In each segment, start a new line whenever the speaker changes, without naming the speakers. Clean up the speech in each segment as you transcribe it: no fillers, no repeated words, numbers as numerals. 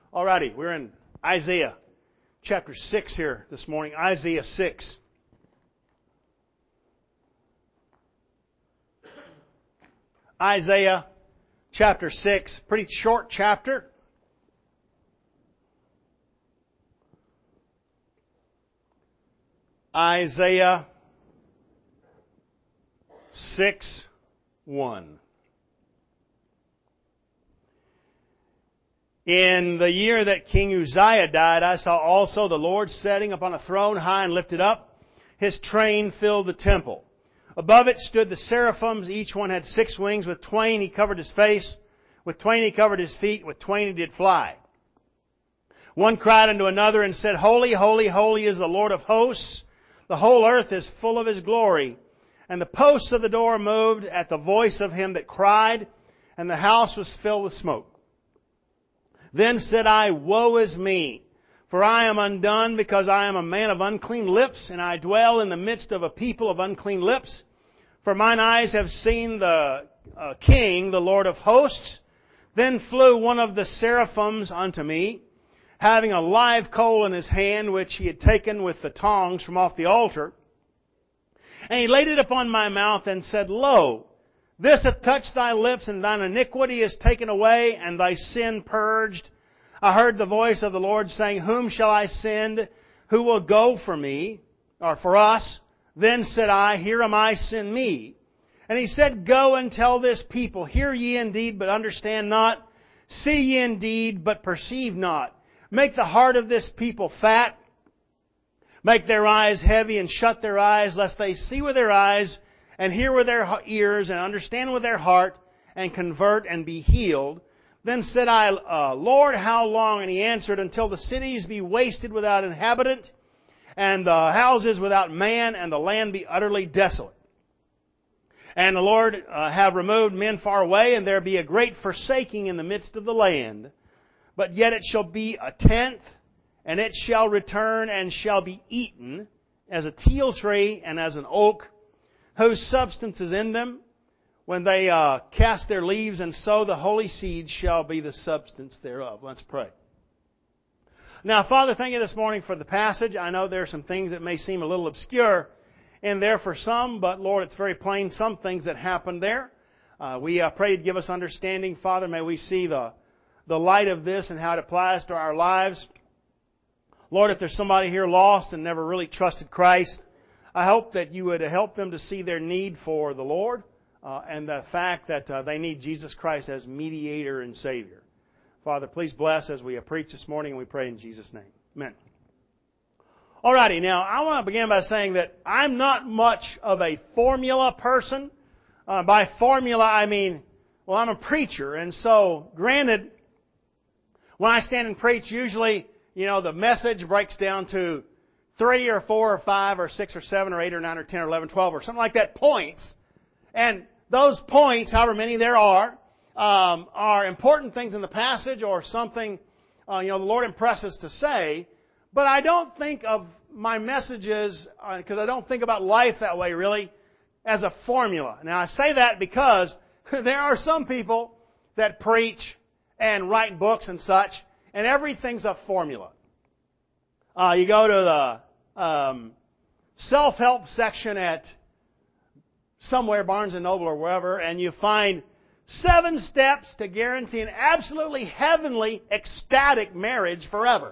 Alrighty, we're in Isaiah chapter 6 here this morning. Isaiah 6. Isaiah chapter 6, pretty short chapter. Isaiah 6:1. In the year that King Uzziah died, I saw also the Lord sitting upon a throne high and lifted up. His train filled the temple. Above it stood the seraphims. Each one had 6 wings. With twain he covered his face. With twain he covered his feet. With twain he did fly. One cried unto another and said, Holy, holy, holy is the Lord of hosts. The whole earth is full of His glory. And the posts of the door moved at the voice of him that cried, and the house was filled with smoke. Then said I, Woe is me, for I am undone, because I am a man of unclean lips, and I dwell in the midst of a people of unclean lips. For mine eyes have seen the King, the Lord of hosts. Then flew one of the seraphims unto me, having a live coal in his hand, which he had taken with the tongs from off the altar. And he laid it upon my mouth and said, Lo, this hath touched thy lips, and thine iniquity is taken away, and thy sin purged. I heard the voice of the Lord saying, Whom shall I send? Who will go for me, or for us? Then said I, Here am I, send me. And He said, Go and tell this people, Hear ye indeed, but understand not. See ye indeed, but perceive not. Make the heart of this people fat. Make their eyes heavy and shut their eyes, lest they see with their eyes and hear with their ears and understand with their heart and convert and be healed. Then said I, Lord, how long? And He answered, Until the cities be wasted without inhabitant, and the houses without man, and the land be utterly desolate. And the Lord have removed men far away, and there be a great forsaking in the midst of the land. But yet it shall be a tenth, and it shall return and shall be eaten as a teil tree and as an oak, whose substance is in them. When they cast their leaves and sow, the holy seed shall be the substance thereof. Let's pray. Now, Father, thank You this morning for the passage. I know there are some things that may seem a little obscure in there for some, but Lord, it's very plain some things that happened there. We pray You'd give us understanding. Father, may we see the light of this and how it applies to our lives. Lord, if there's somebody here lost and never really trusted Christ, I hope that You would help them to see their need for the Lord and the fact that they need Jesus Christ as mediator and Savior. Father, please bless as we preach this morning, and we pray in Jesus' name. Amen. Alrighty, now I want to begin by saying that I'm not much of a formula person. By formula, I mean, well, I'm a preacher, and so, granted, when I stand and preach, usually, the message breaks down to 3 or 4 or 5 or 6 or 7 or 8 or 9 or 10 or 11, 12 or something like that points. And those points, however many there are important things in the passage or something, the Lord impresses to say. But I don't think of my messages, because I don't think about life that way really, as a formula. Now I say that because there are some people that preach and write books and such, and everything's a formula. You go to the self-help section at somewhere, Barnes & Noble or wherever, and you find 7 steps to guarantee an absolutely heavenly, ecstatic marriage forever.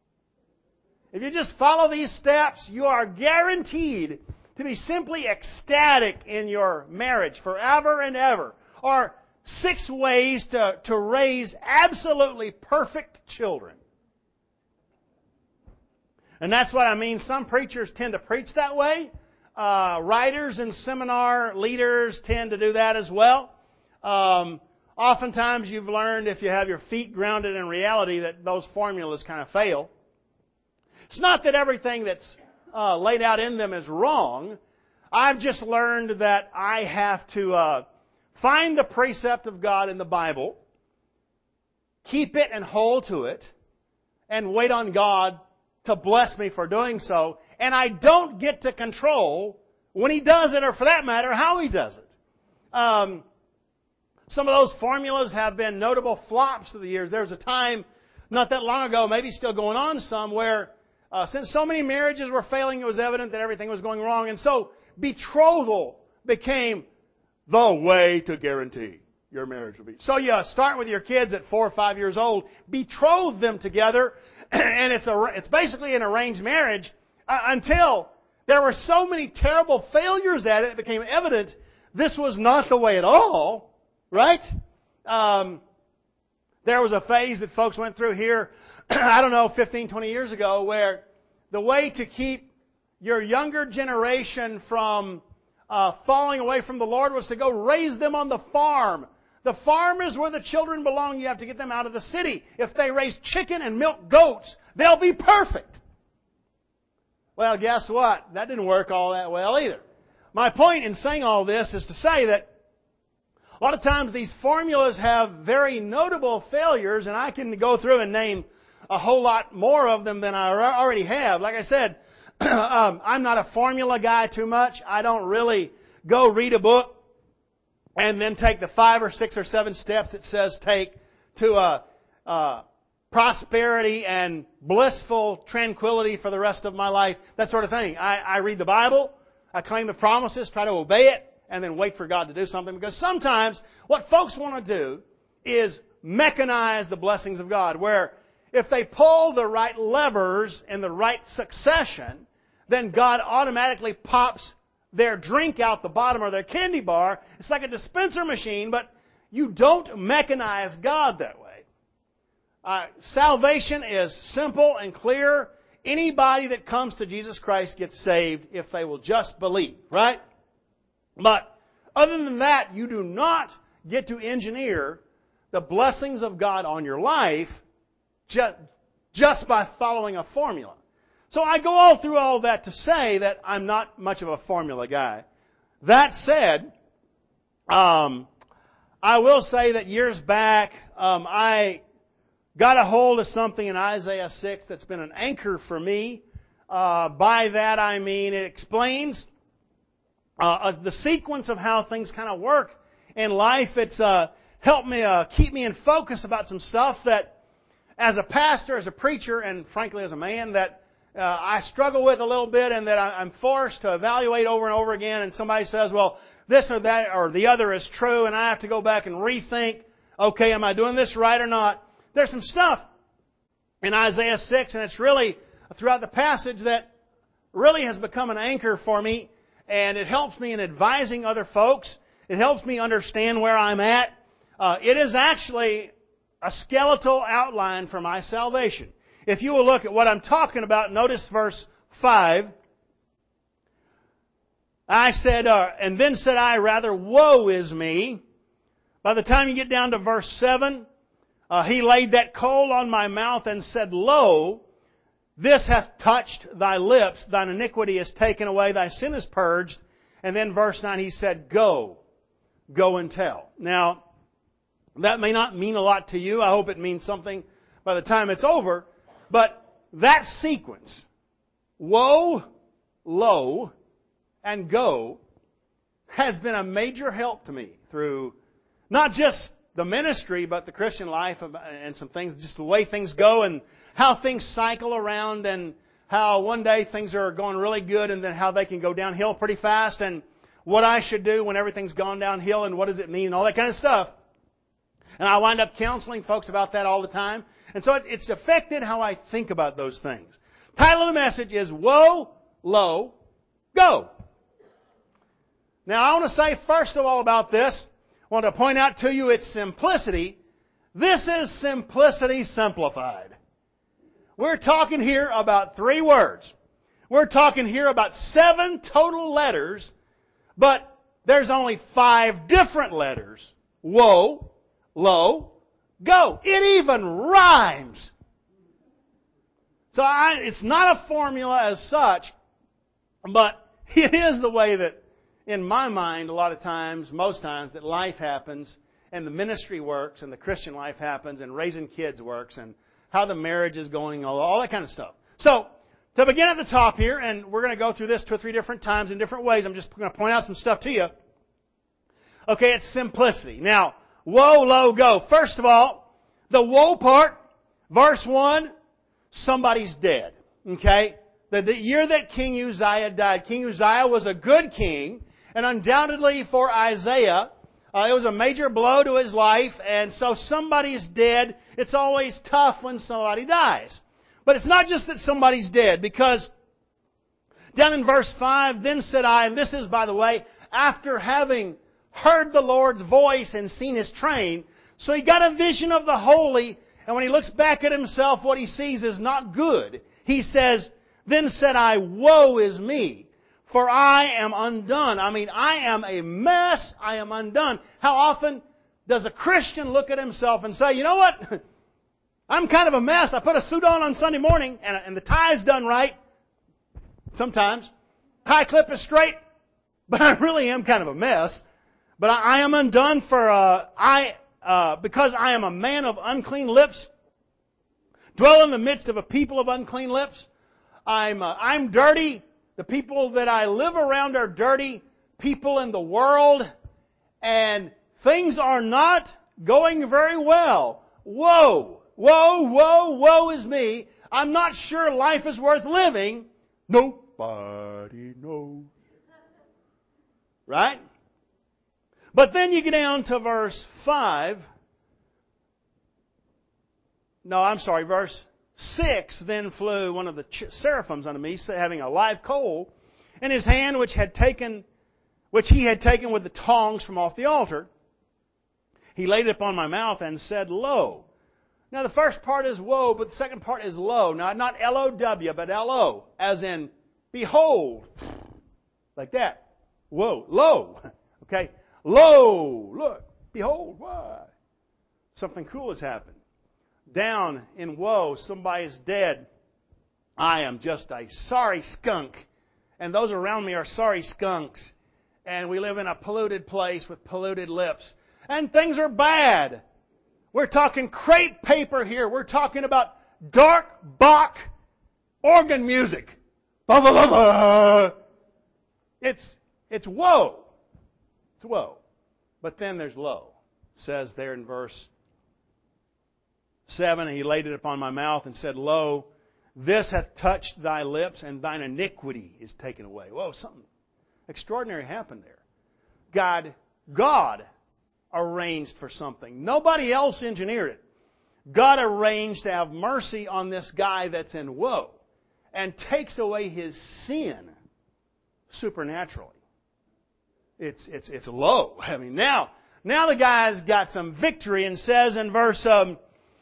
If you just follow these steps, you are guaranteed to be simply ecstatic in your marriage forever and ever. Or 6 ways to raise absolutely perfect children. And that's what I mean. Some preachers tend to preach that way. Writers and seminar leaders tend to do that as well. Oftentimes you've learned, if you have your feet grounded in reality, that those formulas kind of fail. It's not that everything that's laid out in them is wrong. I've just learned that I have to find the precept of God in the Bible, keep it and hold to it, and wait on God to bless me for doing so. And I don't get to control when He does it, or for that matter, how He does it. Some of those formulas have been notable flops through the years. There was a time not that long ago, maybe still going on some, where since so many marriages were failing, it was evident that everything was going wrong. And so betrothal became the way to guarantee your marriage will be. So you start with your kids at 4 or 5 years old, betroth them together, and it's basically an arranged marriage until there were so many terrible failures at it, it became evident this was not the way at all, right? There was a phase that folks went through here, I don't know, 15, 20 years ago, where the way to keep your younger generation from falling away from the Lord was to go raise them on the farm. The farm is where the children belong. You have to get them out of the city. If they raise chicken and milk goats, they'll be perfect. Well, guess what? That didn't work all that well either. My point in saying all this is to say that a lot of times these formulas have very notable failures, and I can go through and name a whole lot more of them than I already have. Like I said, I'm not a formula guy too much. I don't really go read a book and then take the 5 or 6 or 7 steps it says take to prosperity and blissful tranquility for the rest of my life, that sort of thing. I read the Bible, I claim the promises, try to obey it, and then wait for God to do something. Because sometimes what folks want to do is mechanize the blessings of God, where if they pull the right levers in the right succession, then God automatically pops their drink out the bottom or their candy bar. It's like a dispenser machine, but you don't mechanize God that way. Salvation is simple and clear. Anybody that comes to Jesus Christ gets saved if they will just believe, right? But other than that, you do not get to engineer the blessings of God on your life just by following a formula. So I go all through all that to say that I'm not much of a formula guy. That said, I will say that years back, I got a hold of something in Isaiah 6 that's been an anchor for me. By that I mean it explains the sequence of how things kind of work in life. It's helped me keep me in focus about some stuff that, as a pastor, as a preacher, and frankly as a man, that I struggle with a little bit, and that I'm forced to evaluate over and over again. And somebody says, well, this or that or the other is true, and I have to go back and rethink, okay, am I doing this right or not? There's some stuff in Isaiah 6, and it's really throughout the passage that really has become an anchor for me, and it helps me in advising other folks. It helps me understand where I'm at. It is actually a skeletal outline for my salvation. If you will look at what I'm talking about, notice verse 5. I said, and then said I, rather, woe is me. By the time you get down to verse 7, he laid that coal on my mouth and said, lo, this hath touched thy lips, thine iniquity is taken away, thy sin is purged. And then verse 9, he said, go and tell. Now, that may not mean a lot to you. I hope it means something by the time it's over. But that sequence, woe, lo, and go, has been a major help to me through not just the ministry, but the Christian life and some things, just the way things go and how things cycle around, and how one day things are going really good and then how they can go downhill pretty fast, and what I should do when everything's gone downhill and what does it mean and all that kind of stuff. And I wind up counseling folks about that all the time. And so it's affected how I think about those things. Title of the message is Woe, Lo, Go. Now I want to say first of all about this, I want to point out to you its simplicity. This is simplicity simplified. We're talking here about 3 words. We're talking here about 7 total letters, but there's only 5 different letters. Woe, lo, go. It even rhymes. So it's not a formula as such, but it is the way that, in my mind, a lot of times, most times, that life happens, and the ministry works, and the Christian life happens, and raising kids works, and how the marriage is going, all that kind of stuff. So, to begin at the top here, and we're going to go through this 2 or 3 different times in different ways. I'm just going to point out some stuff to you. Okay, it's simplicity. Now, woe, lo, go. First of all, the woe part, Verse 1, somebody's dead. Okay? The year that King Uzziah died, King Uzziah was a good king, and undoubtedly for Isaiah, it was a major blow to his life, and so somebody's dead. It's always tough when somebody dies. But it's not just that somebody's dead, because down in verse 5, then said I, and this is, by the way, after having heard the Lord's voice and seen His train, so he got a vision of the holy, and when he looks back at himself, what he sees is not good. He says, then said I, woe is me, for I am undone. I mean, I am a mess. I am undone. How often does a Christian look at himself and say, you know what? I'm kind of a mess. I put a suit on Sunday morning, and the tie's done right. Sometimes. Tie clip is straight, but I really am kind of a mess. But I am undone because I am a man of unclean lips, dwell in the midst of a people of unclean lips. I'm dirty. The people that I live around are dirty people in the world, and things are not going very well. Woe, woe, woe, woe is me. I'm not sure life is worth living. Nobody knows. Right? But then you get down to verse 5. Verse 6. Then flew one of the seraphims unto me, having a live coal in his hand, which he had taken with the tongs from off the altar. He laid it upon my mouth and said, Lo. Now the first part is woe, but the second part is lo. Now not L-O-W, but L-O, as in behold. Like that. Whoa, lo. Okay. Lo, look, behold, why? Something cool has happened. Down in woe, somebody's dead. I am just a sorry skunk. And those around me are sorry skunks. And we live in a polluted place with polluted lips. And things are bad. We're talking crepe paper here. We're talking about dark Bach organ music. Blah, blah, blah, blah. It's woe. It's woe. But then there's lo. It says there in verse 7, He laid it upon my mouth and said, Lo, this hath touched thy lips, and thine iniquity is taken away. Whoa, something extraordinary happened there. God arranged for something. Nobody else engineered it. God arranged to have mercy on this guy that's in woe and takes away his sin supernaturally. It's low. I mean, now the guy's got some victory and says in verse 7,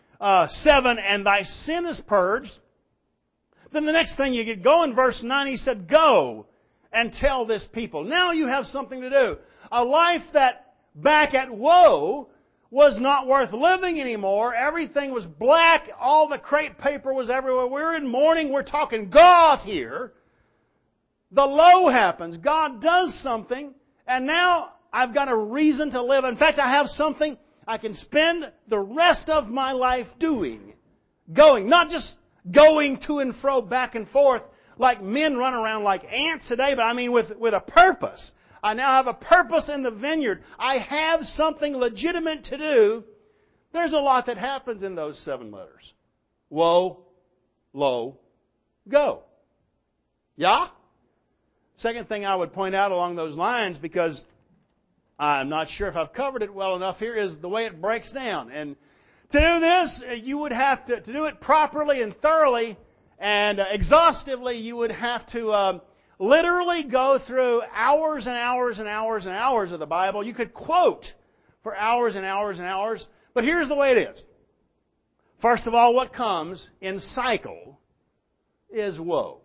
and thy sin is purged. Then the next thing you get going, verse 9, he said, Go and tell this people. Now you have something to do. A life that back at woe was not worth living anymore. Everything was black. All the crepe paper was everywhere. We're in mourning. We're talking goth here. The low happens. God does something. And now I've got a reason to live. In fact, I have something I can spend the rest of my life doing. Going. Not just going to and fro, back and forth, like men run around like ants today, but I mean with a purpose. I now have a purpose in the vineyard. I have something legitimate to do. There's a lot that happens in those 7 letters. Woe, lo, go. Yeah? Second thing I would point out along those lines, because I'm not sure if I've covered it well enough here, is the way it breaks down. And to do this, you would have to do it properly and thoroughly and exhaustively, you would have to literally go through hours and hours and hours and hours of the Bible. You could quote for hours and hours and hours. But here's the way it is. First of all, what comes in cycle is woe.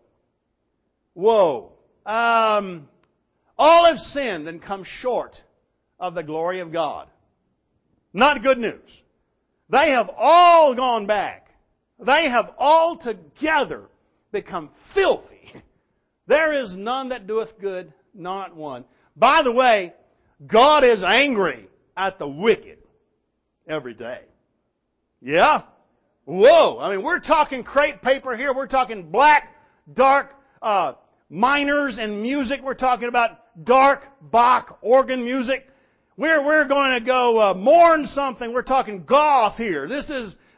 Woe. All have sinned and come short of the glory of God. Not good news. They have all gone back. They have altogether become filthy. There is none that doeth good, not one. By the way, God is angry at the wicked every day. Yeah? Whoa! I mean, we're talking crepe paper here. We're talking black, dark, minors and music. We're talking about dark Bach organ music. We're going to go mourn something. We're talking goth here. This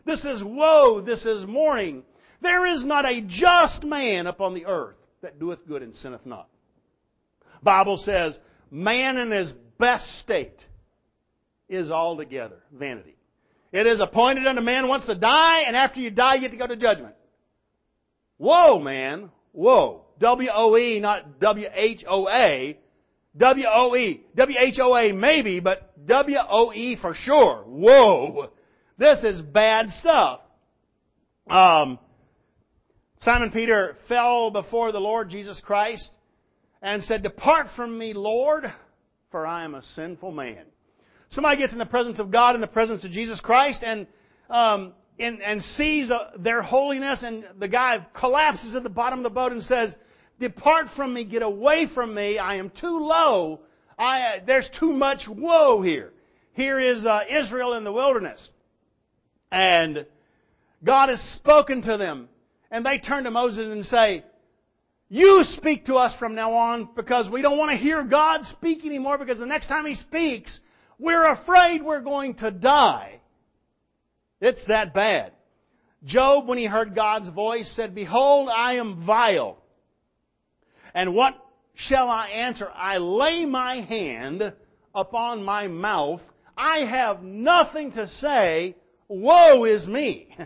This is woe. This is mourning. There is not a just man upon the earth that doeth good and sinneth not. Bible says, man in his best state is altogether vanity. It is appointed unto man once to die, and after you die, you get to go to judgment. Woe, man. Woe. W-O-E, not W-H-O-A. W-O-E. W-H-O-A maybe, but W-O-E for sure. Woe. This is bad stuff. Simon Peter fell before the Lord Jesus Christ and said, "Depart from me, Lord, for I am a sinful man." Somebody gets in the presence of God, in the presence of Jesus Christ, and sees their holiness, and the guy collapses at the bottom of the boat and says, "Depart from me, get away from me, I am too low, there's too much woe here." Here is Israel in the wilderness. And God has spoken to them. And they turn to Moses and say, "You speak to us from now on, because we don't want to hear God speak anymore, because the next time He speaks, we're afraid we're going to die." It's that bad. Job, when he heard God's voice, said, "Behold, I am vile. And what shall I answer? I lay my hand upon my mouth. I have nothing to say. Woe is me."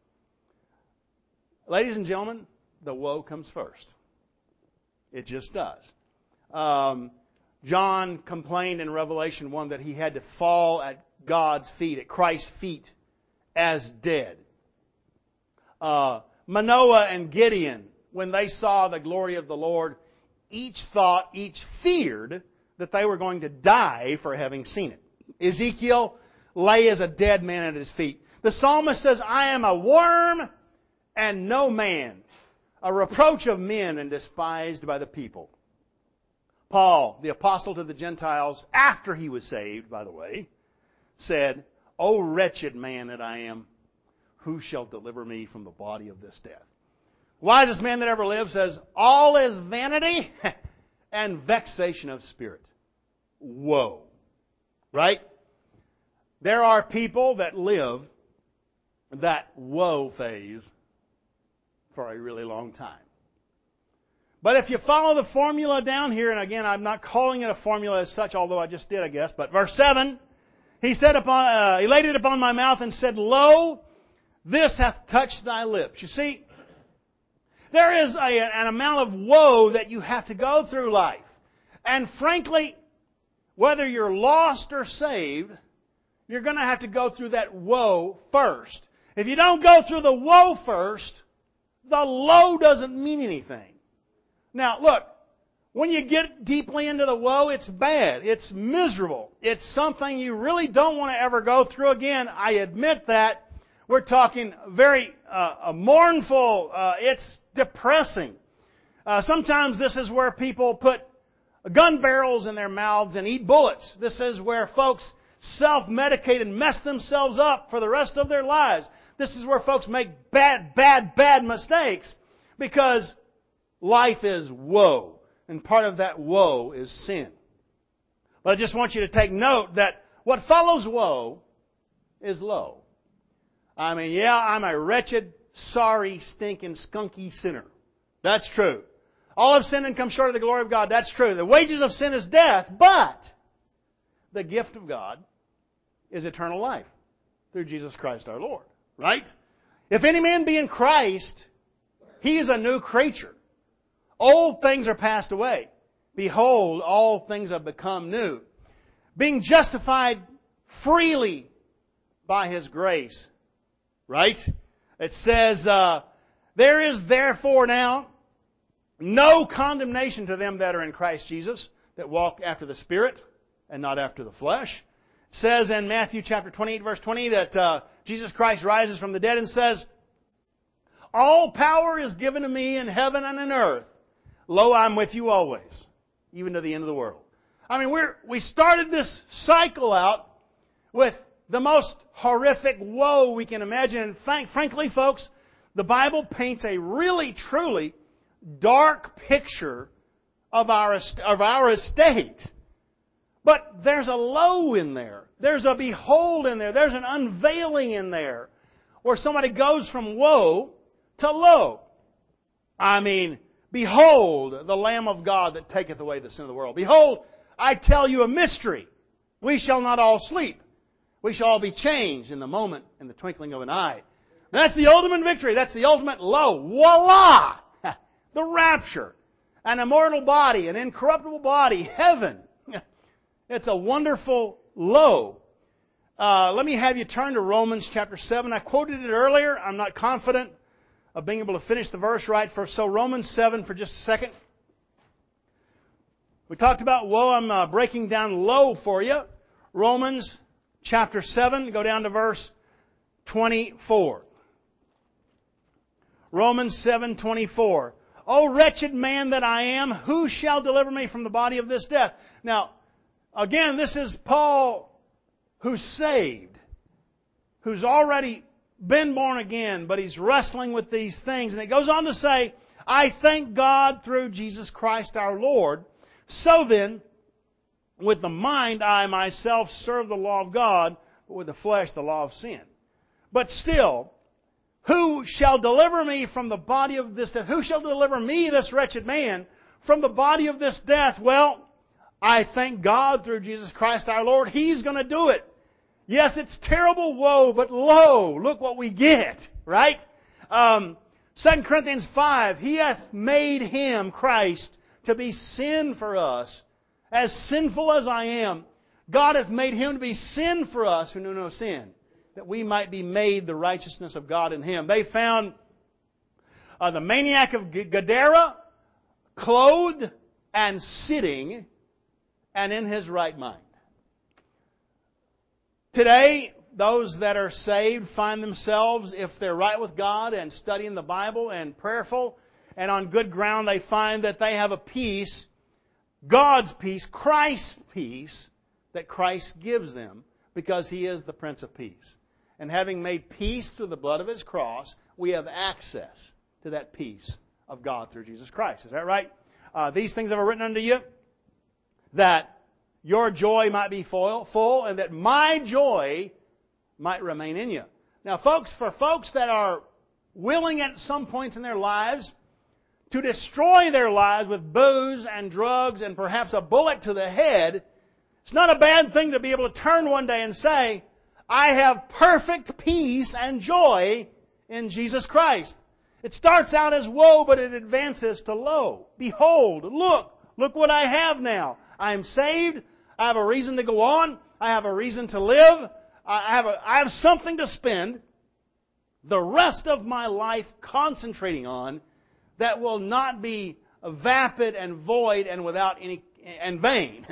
Ladies and gentlemen, the woe comes first. It just does. John complained in Revelation 1 that he had to fall at God's feet, at Christ's feet, as dead. Manoah and Gideon, when they saw the glory of the Lord, each feared that they were going to die for having seen it. Ezekiel lay as a dead man at his feet. The psalmist says, "I am a worm and no man, a reproach of men and despised by the people." Paul, the apostle to the Gentiles, after he was saved, by the way, said, "O wretched man that I am, who shall deliver me from the body of this death?" Wisest man that ever lived says, "All is vanity and vexation of spirit." Woe. Right? There are people that live that woe phase for a really long time. But if you follow the formula down here, and again, I'm not calling it a formula as such, although I just did, I guess, but verse 7, he said, he laid it upon my mouth and said, "Lo, this hath touched thy lips." You see, there is an amount of woe that you have to go through life. And frankly, whether you're lost or saved, you're going to have to go through that woe first. If you don't go through the woe first, the low doesn't mean anything. Now, look, when you get deeply into the woe, it's bad. It's miserable. It's something you really don't want to ever go through again. I admit that. We're talking very mournful. It's depressing. Sometimes this is where people put gun barrels in their mouths and eat bullets. This is where folks self-medicate and mess themselves up for the rest of their lives. This is where folks make bad mistakes, because life is woe. And part of that woe is sin. But I just want you to take note that what follows woe is low. I mean, yeah, I'm a wretched, sorry, stinking, skunky sinner. That's true. All have sinned and come short of the glory of God. That's true. The wages of sin is death, but the gift of God is eternal life through Jesus Christ our Lord. Right? If any man be in Christ, he is a new creature. Old things are passed away. Behold, all things have become new. Being justified freely by His grace. Right? It says, there is therefore now no condemnation to them that are in Christ Jesus, that walk after the Spirit and not after the flesh. It says in Matthew chapter 28, verse 20, that Jesus Christ rises from the dead and says, "All power is given to me in heaven and in earth. Lo, I'm with you always, even to the end of the world." I mean, we started this cycle out with the most horrific woe we can imagine. And frankly, folks, the Bible paints a really, truly dark picture of our estate. But there's a lo in there. There's a behold in there. There's an unveiling in there. where somebody goes from woe to lo. I mean, behold the Lamb of God that taketh away the sin of the world. Behold, I tell you a mystery. We shall not all sleep. We shall all be changed in the moment, in the twinkling of an eye. That's the ultimate victory. That's the ultimate lo. Voila! The rapture. An immortal body, an incorruptible body, heaven. It's a wonderful lo. Let me have you turn to Romans chapter 7. I quoted it earlier. I'm not confident of being able to finish the verse right. So Romans 7 for just a second. We talked about woe. I'm breaking down lo for you. Romans chapter 7, go down to verse 24. Romans 7:24. O wretched man that I am, who shall deliver me from the body of this death? Now, again, this is Paul who's saved, who's already been born again, but he's wrestling with these things. And it goes on to say, I thank God through Jesus Christ our Lord. So then, with the mind I myself serve the law of God, but with the flesh the law of sin. But still, who shall deliver me from the body of this death? Who shall deliver me, this wretched man, from the body of this death? Well, I thank God through Jesus Christ our Lord. He's going to do it. Yes, it's terrible woe, but lo, look what we get, right? 2 Corinthians 5, He hath made Him, Christ, to be sin for us. As sinful as I am, God hath made Him to be sin for us who knew no sin, that we might be made the righteousness of God in Him. They found the maniac of Gadara clothed and sitting and in his right mind. Today, those that are saved find themselves, if they're right with God and studying the Bible and prayerful and on good ground, they find that they have a peace, God's peace, Christ's peace, that Christ gives them because He is the Prince of Peace. And having made peace through the blood of His cross, we have access to that peace of God through Jesus Christ. Is that right? These things have I written unto you, that your joy might be full, and that my joy might remain in you. Now, folks, for folks that are willing at some points in their lives to destroy their lives with booze and drugs and perhaps a bullet to the head, it's not a bad thing to be able to turn one day and say, I have perfect peace and joy in Jesus Christ. It starts out as woe, but it advances to lo. Behold, look what I have now. I am saved. I have a reason to go on. I have a reason to live. I have something to spend the rest of my life concentrating on that will not be vapid and void and without any and vain.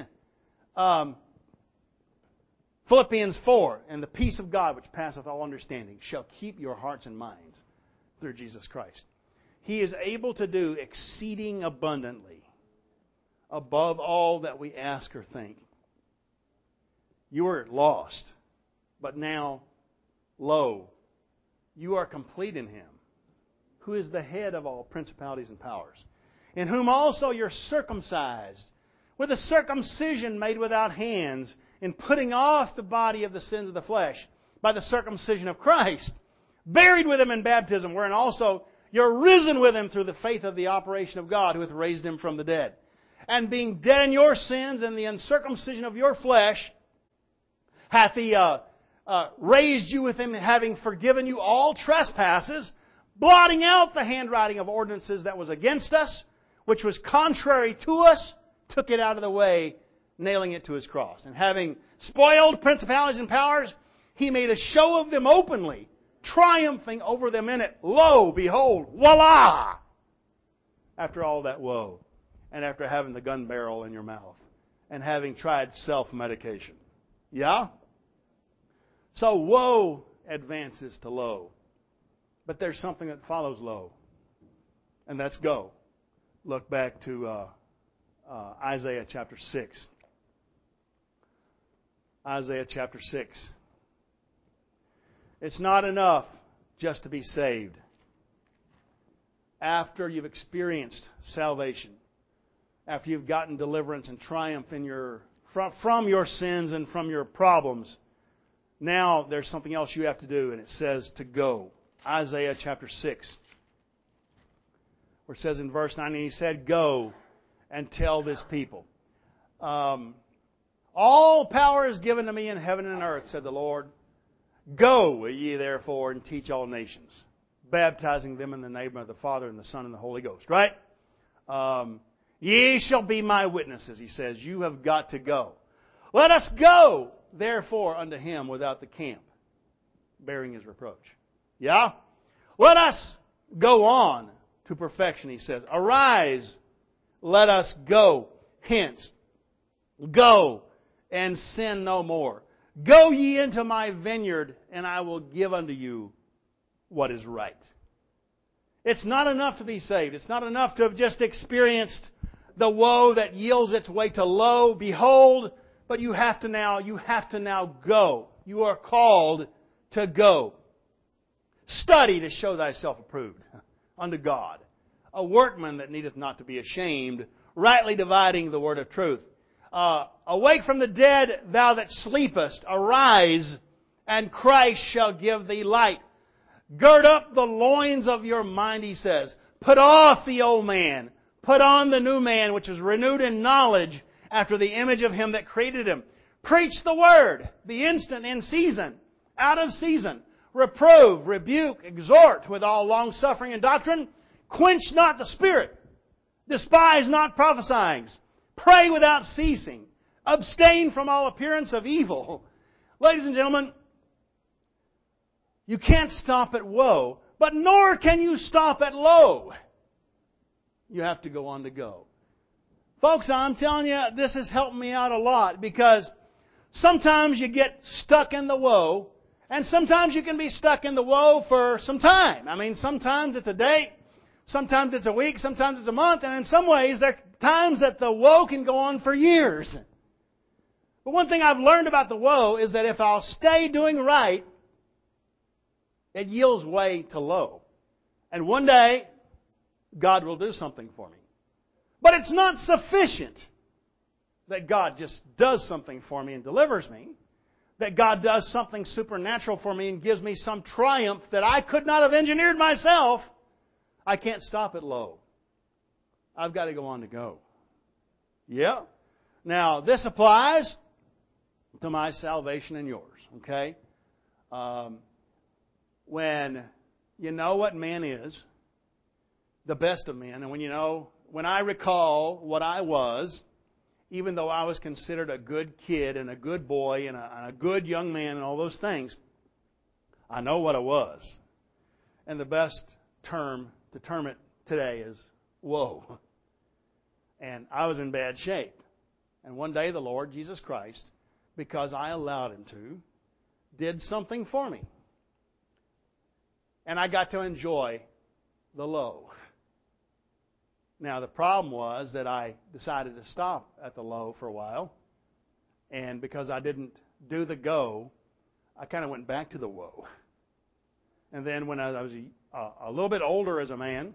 Philippians 4, and the peace of God which passeth all understanding shall keep your hearts and minds through Jesus Christ. He is able to do exceeding abundantly above all that we ask or think. You were lost, but now, lo, you are complete in Him, who is the head of all principalities and powers, in whom also you're circumcised, with a circumcision made without hands, in putting off the body of the sins of the flesh, by the circumcision of Christ, buried with Him in baptism, wherein also you're risen with Him through the faith of the operation of God, who hath raised Him from the dead. And being dead in your sins and the uncircumcision of your flesh, hath He raised you with Him, having forgiven you all trespasses, blotting out the handwriting of ordinances that was against us, which was contrary to us, took it out of the way, nailing it to His cross. And having spoiled principalities and powers, He made a show of them openly, triumphing over them in it. Lo, behold, voila! After all that woe, and after having the gun barrel in your mouth, and having tried self-medication. Yeah? So woe advances to lo. But there's something that follows lo. And that's go. Look back to Isaiah chapter 6. Isaiah chapter 6. It's not enough just to be saved. After you've experienced salvation, after you've gotten deliverance and triumph in from your sins and from your problems, Now there's something else you have to do, and it says to go. Isaiah chapter 6. Where it says in verse 9, and He said, go and tell this people. All power is given to me in heaven and earth, said the Lord. Go ye therefore and teach all nations, baptizing them in the name of the Father and the Son and the Holy Ghost. Right? Ye shall be my witnesses, He says. You have got to go. Let us go, therefore, unto Him without the camp, bearing His reproach. Yeah? Let us go on to perfection, He says. Arise, let us go hence. Go and sin no more. Go ye into my vineyard, and I will give unto you what is right. It's not enough to be saved. It's not enough to have just experienced the woe that yields its way to lo, behold, but you have to now go. You are called to go. Study to show thyself approved unto God, a workman that needeth not to be ashamed, rightly dividing the word of truth. Awake from the dead, thou that sleepest, arise, and Christ shall give thee light. Gird up the loins of your mind, He says. Put off the old man. Put on the new man, which is renewed in knowledge after the image of Him that created him. Preach the word. Be instant in season, out of season. Reprove, rebuke, exhort with all longsuffering and doctrine. Quench not the spirit. Despise not prophesying. Pray without ceasing. Abstain from all appearance of evil. Ladies and gentlemen, you can't stop at woe, but nor can you stop at lo. You have to go on to go. Folks, I'm telling you, this has helped me out a lot because sometimes you get stuck in the woe, and sometimes you can be stuck in the woe for some time. I mean, sometimes it's a day, sometimes it's a week, sometimes it's a month, and in some ways there are times that the woe can go on for years. But one thing I've learned about the woe is that if I'll stay doing right, it yields way to low. And one day, God will do something for me. But it's not sufficient that God just does something for me and delivers me. That God does something supernatural for me and gives me some triumph that I could not have engineered myself. I can't stop at low. I've got to go on to go. Yeah. Now, this applies to my salvation and yours. Okay? When you know what man is, the best of men, and when I recall what I was, even though I was considered a good kid and a good boy and a good young man and all those things, I know what I was. And the best term to term it today is woe. And I was in bad shape. And one day the Lord Jesus Christ, because I allowed Him to, did something for me. And I got to enjoy the low. Now, the problem was that I decided to stop at the low for a while. And because I didn't do the go, I kind of went back to the woe. And then when I was a little bit older as a man,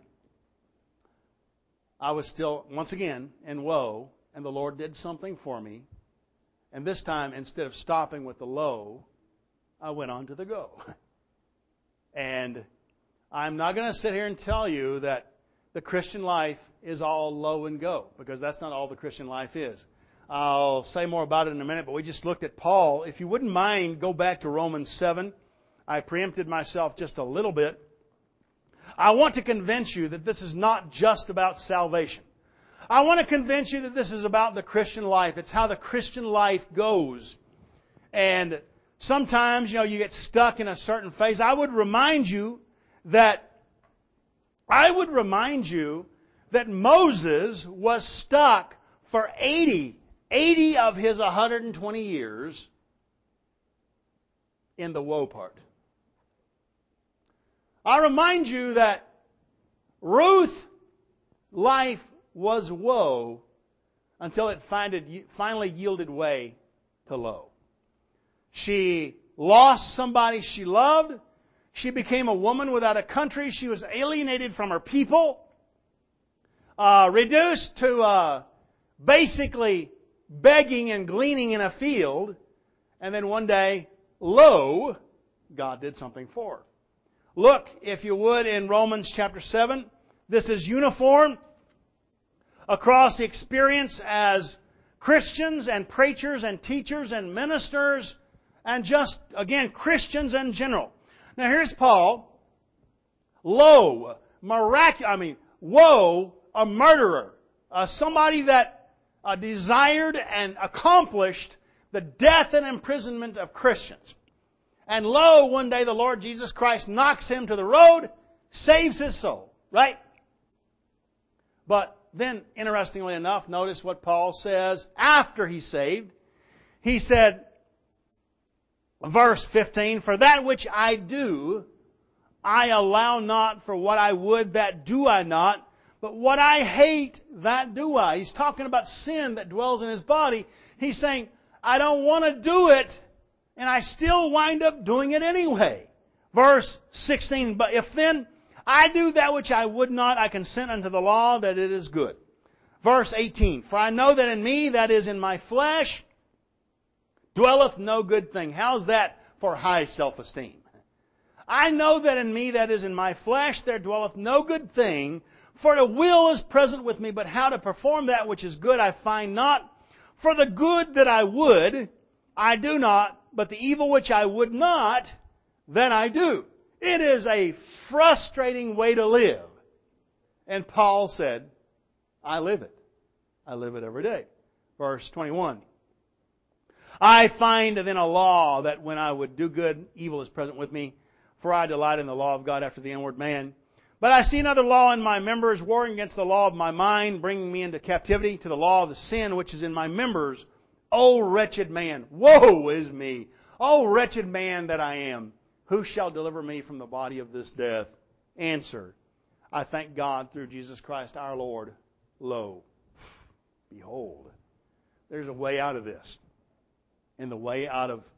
I was still, once again, in woe. And the Lord did something for me. And this time, instead of stopping with the low, I went on to the go. And I'm not going to sit here and tell you that the Christian life is all low and go, because that's not all the Christian life is. I'll say more about it in a minute, but we just looked at Paul. If you wouldn't mind, go back to Romans 7. I preempted myself just a little bit. I want to convince you that this is not just about salvation. I want to convince you that this is about the Christian life. It's how the Christian life goes. And sometimes, you get stuck in a certain phase. I would remind you that Moses was stuck for 80 of his 120 years in the woe part. I remind you that Ruth's life was woe until it finally yielded way to low. She lost somebody she loved. She became a woman without a country. She was alienated from her people. Reduced to basically begging and gleaning in a field. And then one day, lo, God did something for her. Look, if you would, in Romans chapter 7. This is uniform across the experience as Christians and preachers and teachers and ministers and just, again, Christians in general. Now here's Paul. Lo, woe, a murderer. Somebody that desired and accomplished the death and imprisonment of Christians. And lo, one day the Lord Jesus Christ knocks him to the road, saves his soul. Right? But then, interestingly enough, notice what Paul says after he's saved. He said, verse 15, "For that which I do, I allow not, for what I would, that do I not. But what I hate, that do I." He's talking about sin that dwells in his body. He's saying, I don't want to do it, and I still wind up doing it anyway. Verse 16, "But if then I do that which I would not, I consent unto the law that it is good." Verse 18, "For I know that in me, that is in my flesh, dwelleth no good thing." How's that for high self-esteem? "I know that in me, that is in my flesh, there dwelleth no good thing, for the will is present with me, but how to perform that which is good I find not. For the good that I would, I do not, but the evil which I would not, that I do." It is a frustrating way to live. And Paul said, I live it. I live it every day. Verse 21. "I find then a law that when I would do good, evil is present with me. For I delight in the law of God after the inward man. But I see another law in my members, warring against the law of my mind, bringing me into captivity to the law of the sin which is in my members. O wretched man, woe is me! O wretched man that I am! Who shall deliver me from the body of this death?" Answer, I thank God through Jesus Christ our Lord. Lo, behold. There's a way out of this. And the way out of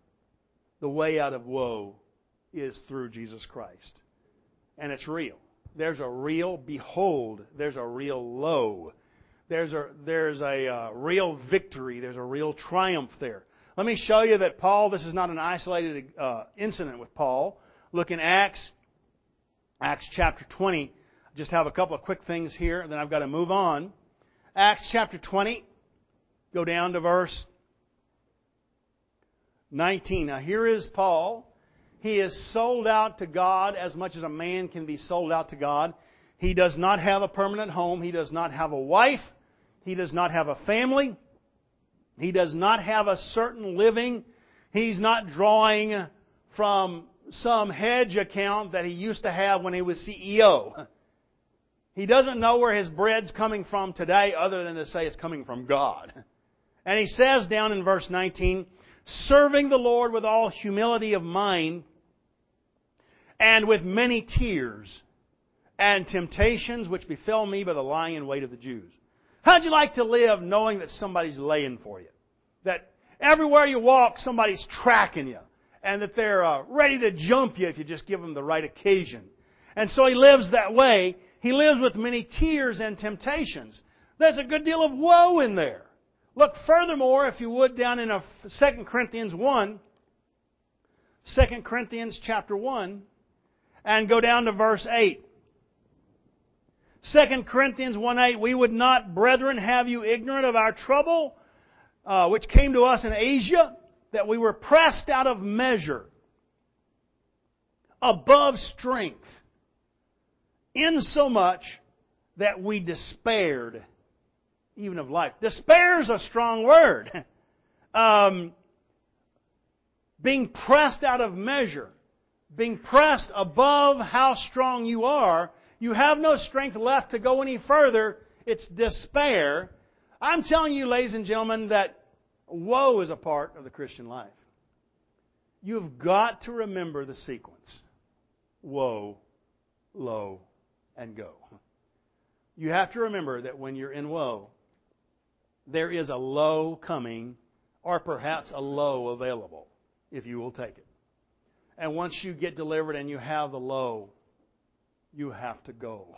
woe is through Jesus Christ. And it's real. There's a real behold. There's a real lo. There's a real victory. There's a real triumph there. Let me show you that Paul, this is not an isolated incident with Paul. Look in Acts chapter 20. Just have a couple of quick things here, and then I've got to move on. Acts chapter 20. Go down to verse 19. Now here is Paul. He is sold out to God as much as a man can be sold out to God. He does not have a permanent home. He does not have a wife. He does not have a family. He does not have a certain living. He's not drawing from some hedge account that he used to have when he was CEO. He doesn't know where his bread's coming from today other than to say it's coming from God. And he says down in verse 19, "Serving the Lord with all humility of mind and with many tears and temptations which befell me by the lying in wait of the Jews." How'd you like to live knowing that somebody's laying for you? That everywhere you walk, somebody's tracking you. And that they're ready to jump you if you just give them the right occasion. And so he lives that way. He lives with many tears and temptations. There's a good deal of woe in there. Look furthermore, if you would, down in 2 Corinthians 1. 2 Corinthians chapter 1. And go down to verse 8. 2 Corinthians 1:8, "We would not, brethren, have you ignorant of our trouble, which came to us in Asia, that we were pressed out of measure, above strength, insomuch that we despaired even of life." Despair is a strong word. Being pressed out of measure, being pressed above how strong you are, you have no strength left to go any further. It's despair. I'm telling you, ladies and gentlemen, that woe is a part of the Christian life. You've got to remember the sequence. Woe, lo, and go. You have to remember that when you're in woe, there is a low coming, or perhaps a low available, if you will take it. And once you get delivered and you have the low, you have to go.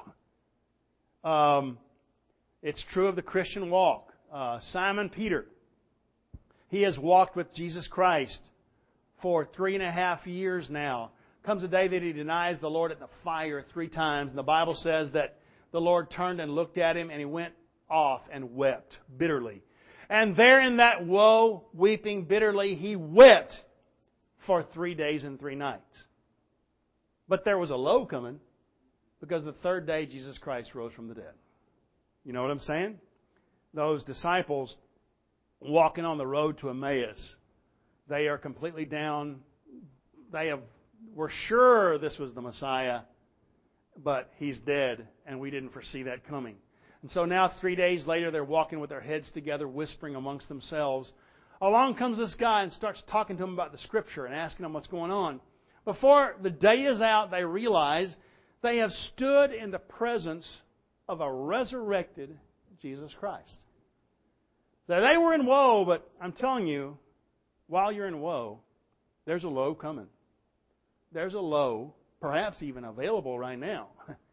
It's true of the Christian walk. Simon Peter, he has walked with Jesus Christ for 3.5 years now. Comes a day that he denies the Lord in the fire 3 times. And the Bible says that the Lord turned and looked at him and he went off and wept bitterly. And there in that woe, weeping bitterly, he wept for 3 days and 3 nights. But there was a low coming, because the 3rd day Jesus Christ rose from the dead. You know what I'm saying? Those disciples walking on the road to Emmaus, they are completely down. We're sure this was the Messiah, but He's dead, and we didn't foresee that coming. And so now 3 days later, they're walking with their heads together, whispering amongst themselves. Along comes this guy and starts talking to them about the Scripture and asking them what's going on. Before the day is out, they realize they have stood in the presence of a resurrected Jesus Christ. So they were in woe, but I'm telling you, while you're in woe, there's a low coming. There's a low, perhaps even available right now.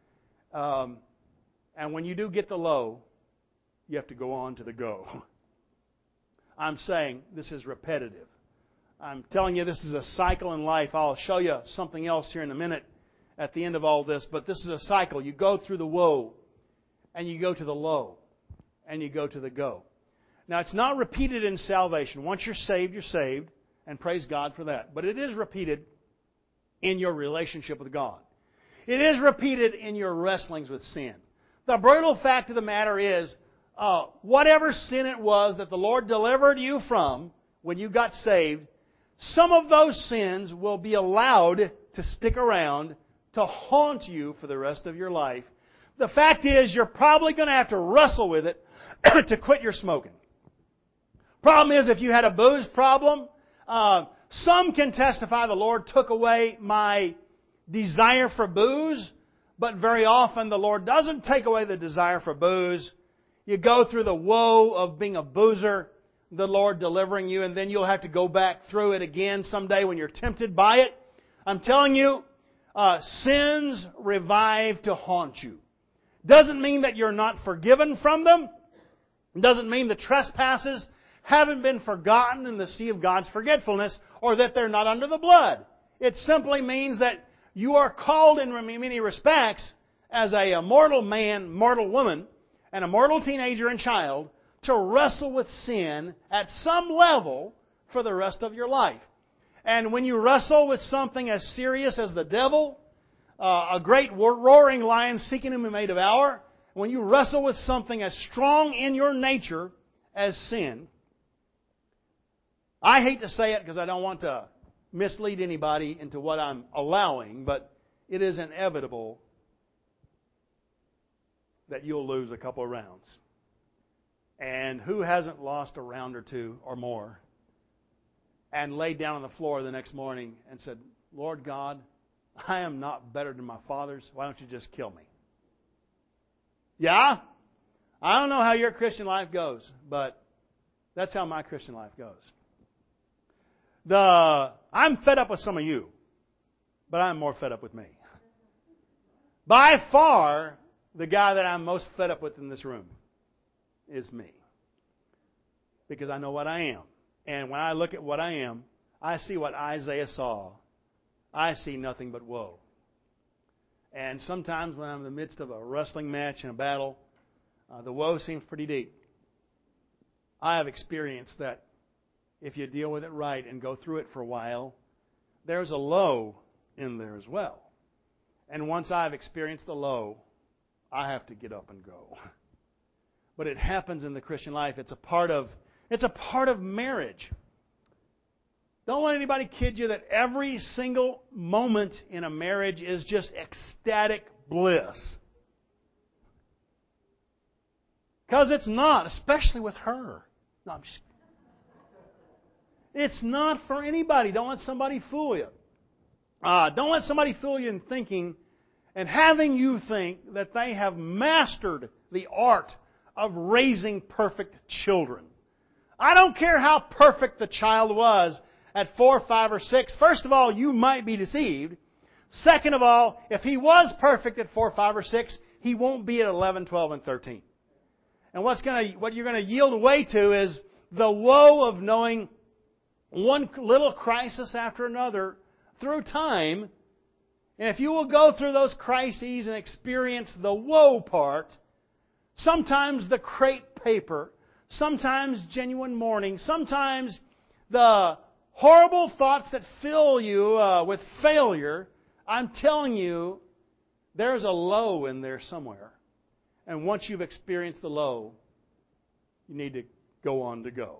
And when you do get the low, you have to go on to the go. I'm saying this is repetitive. I'm telling you this is a cycle in life. I'll show you something else here in a minute at the end of all this. But this is a cycle. You go through the woe, and you go to the low, and you go to the go. Now, it's not repeated in salvation. Once you're saved, and praise God for that. But it is repeated in your relationship with God. It is repeated in your wrestlings with sin. The brutal fact of the matter is, whatever sin it was that the Lord delivered you from when you got saved, some of those sins will be allowed to stick around to haunt you for the rest of your life. The fact is, you're probably going to have to wrestle with it to quit your smoking. Problem is, if you had a booze problem, some can testify the Lord took away my desire for booze, but very often the Lord doesn't take away the desire for booze. You go through the woe of being a boozer, the Lord delivering you, and then you'll have to go back through it again someday when you're tempted by it. I'm telling you, sins revive to haunt you. Doesn't mean that you're not forgiven from them. Doesn't mean the trespasses haven't been forgotten in the sea of God's forgetfulness, or that they're not under the blood. It simply means that you are called in many respects as a mortal man, mortal woman, and a mortal teenager and child to wrestle with sin at some level for the rest of your life. And when you wrestle with something as serious as the devil, a great roaring lion seeking whom he may devour, when you wrestle with something as strong in your nature as sin, I hate to say it because I don't want to mislead anybody into what I'm allowing, but it is inevitable that you'll lose a couple of rounds. And who hasn't lost a round or two or more and laid down on the floor the next morning and said, Lord God, I am not better than my fathers. Why don't you just kill me? Yeah? I don't know how your Christian life goes, but that's how my Christian life goes. I'm fed up with some of you, but I'm more fed up with me. By far, the guy that I'm most fed up with in this room is me. Because I know what I am. And when I look at what I am, I see what Isaiah saw. I see nothing but woe. And sometimes when I'm in the midst of a wrestling match and a battle, the woe seems pretty deep. I have experienced that if you deal with it right and go through it for a while, there's a low in there as well. And once I've experienced the low, I have to get up and go. But it happens in the Christian life. It's a part of marriage. Don't let anybody kid you that every single moment in a marriage is just ecstatic bliss. Because it's not, especially with her. No, I'm just It's not for anybody. Don't let somebody fool you. Don't let somebody fool you in thinking and having you think that they have mastered the art of raising perfect children. I don't care how perfect the child was at 4, 5, or 6. First of all, you might be deceived. Second of all, if he was perfect at 4, 5, or 6, he won't be at 11, 12, and 13. And what you're going to yield way to is the woe of knowing one little crisis after another through time. And if you will go through those crises and experience the woe part, sometimes the crepe paper, sometimes genuine mourning, sometimes the horrible thoughts that fill you with failure, I'm telling you, there's a low in there somewhere. And once you've experienced the low, you need to go on to go.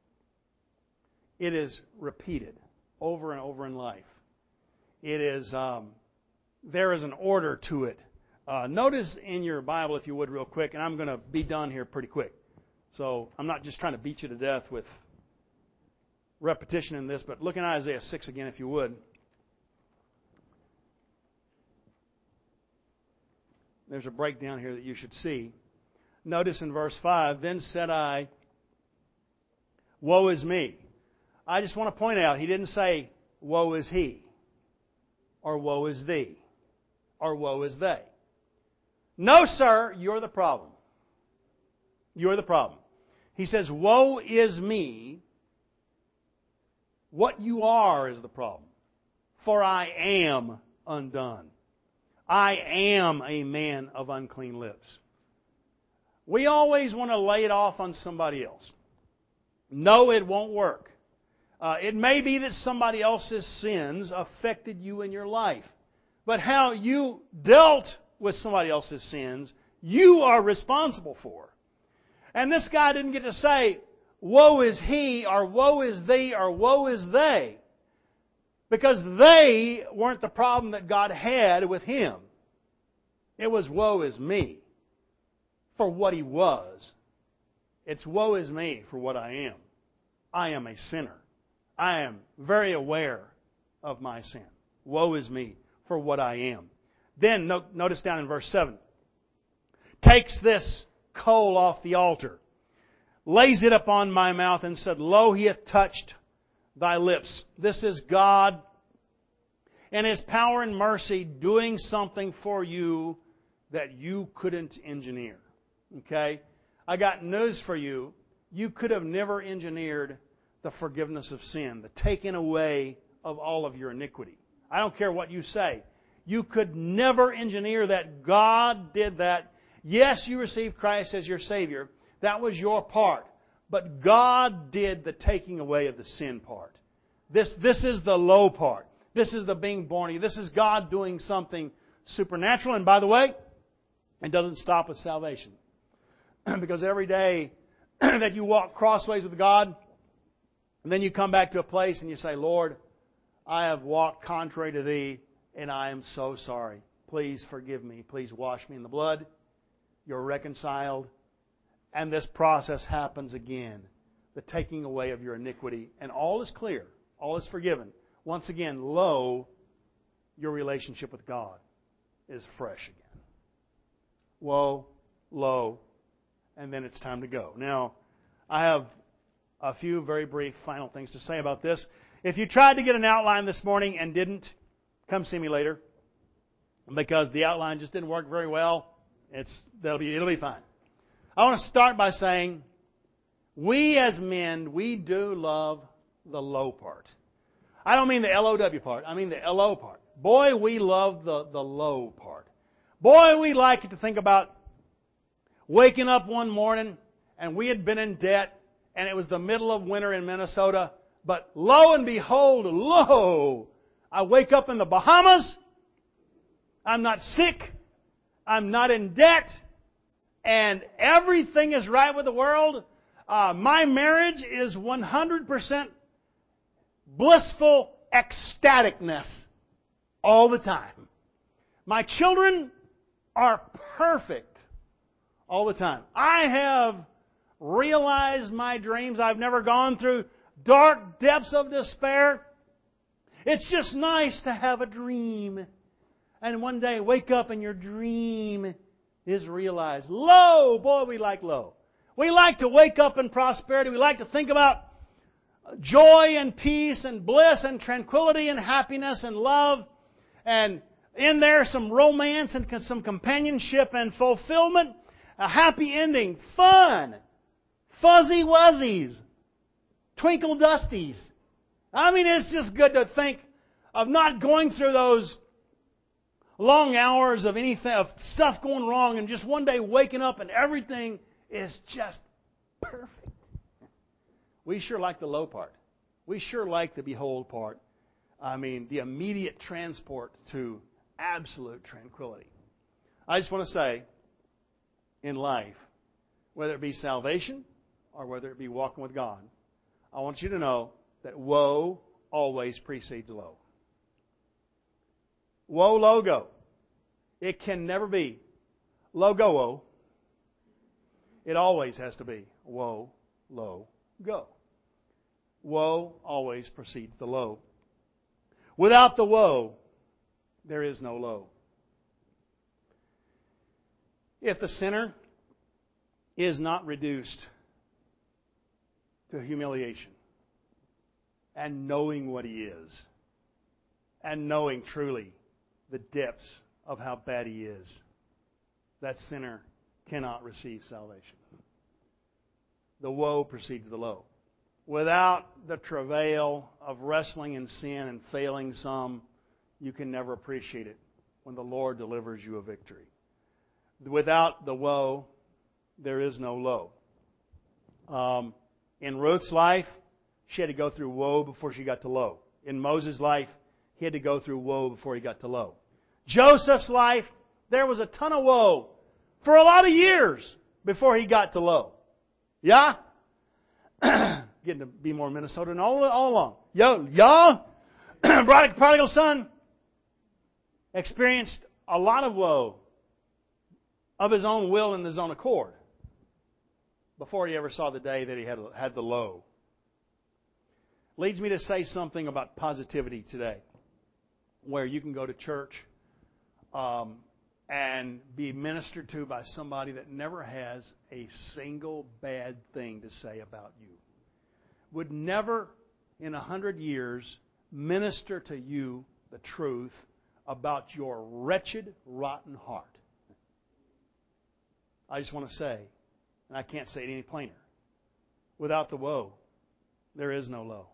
It is repeated over and over in life. It is, there is an order to it. Notice in your Bible, if you would, real quick, and I'm going to be done here pretty quick. So I'm not just trying to beat you to death with repetition in this, but look in Isaiah 6 again, if you would. There's a breakdown here that you should see. Notice in verse 5, "Then said I, woe is me." I just want to point out, he didn't say, woe is he, or woe is thee, or woe is they. No, sir, you're the problem. You're the problem. He says, woe is me. What you are is the problem. For I am undone. I am a man of unclean lips. We always want to lay it off on somebody else. No, it won't work. It may be that somebody else's sins affected you in your life. But how you dealt with somebody else's sins, you are responsible for. And this guy didn't get to say, woe is he, or woe is thee, or woe is they. Because they weren't the problem that God had with him. It was woe is me for what he was. It's woe is me for what I am. I am a sinner. I am very aware of my sin. Woe is me for what I am. Then, notice down in verse 7. Takes this coal off the altar, lays it upon my mouth, and said, Lo, he hath touched thy lips. This is God and His power and mercy doing something for you that you couldn't engineer. Okay? I got news for you. You could have never engineered the forgiveness of sin, the taking away of all of your iniquity. I don't care what you say. You could never engineer that. God did that. Yes, you received Christ as your Savior. That was your part. But God did the taking away of the sin part. This is the low part. This is the being born again. This is God doing something supernatural. And by the way, it doesn't stop with salvation. Because every day that you walk crossways with God, and then you come back to a place and you say, Lord, I have walked contrary to Thee, and I am so sorry. Please forgive me. Please wash me in the blood. You're reconciled. And this process happens again. The taking away of your iniquity. And all is clear. All is forgiven. Once again, lo, your relationship with God is fresh again. Woe, lo, and then it's time to go. Now, I have a few very brief final things to say about this. If you tried to get an outline this morning and didn't, come see me later. Because the outline just didn't work very well. It'll be fine. I want to start by saying, we as men, we do love the low part. I don't mean the L-O-W part. I mean the L-O part. Boy, we love the low part. Boy, we like it to think about waking up one morning and we had been in debt and it was the middle of winter in Minnesota. But lo and behold, I wake up in the Bahamas. I'm not sick. I'm not in debt. And everything is right with the world. My marriage is 100% blissful ecstaticness all the time. My children are perfect all the time. I have realized my dreams. I've never gone through dark depths of despair. It's just nice to have a dream. And one day wake up and your dream is realized. Lo! Boy, we like lo. We like to wake up in prosperity. We like to think about joy and peace and bliss and tranquility and happiness and love. And in there some romance and some companionship and fulfillment. A happy ending. Fun. Fuzzy wuzzies. Twinkle dusties. I mean, it's just good to think of not going through those long hours of anything, of stuff going wrong, and just one day waking up and everything is just perfect. We sure like the low part. We sure like the behold part. I mean, the immediate transport to absolute tranquility. I just want to say, in life, whether it be salvation or whether it be walking with God, I want you to know that woe always precedes low. Woe, low, go. It can never be low, go, woe. It always has to be woe, low, go. Woe always precedes the low. Without the woe, there is no low. If the sinner is not reduced to humiliation and knowing what he is and knowing truly the depths of how bad he is, that sinner cannot receive salvation. The woe precedes the low. Without the travail of wrestling in sin and failing some, you can never appreciate it when the Lord delivers you a victory. Without the woe, there is no low. In Ruth's life, she had to go through woe before she got to low. In Moses' life, he had to go through woe before he got to low. Joseph's life, there was a ton of woe for a lot of years before he got to low. Yeah? Getting to be more Minnesotan all along. Y'all, prodigal son experienced a lot of woe of his own will and his own accord before he ever saw the day that he had the low. Leads me to say something about positivity today, where you can go to church and be ministered to by somebody that never has a single bad thing to say about you. Would never in 100 years minister to you the truth about your wretched, rotten heart. I just want to say, and I can't say it any plainer, without the woe, there is no low.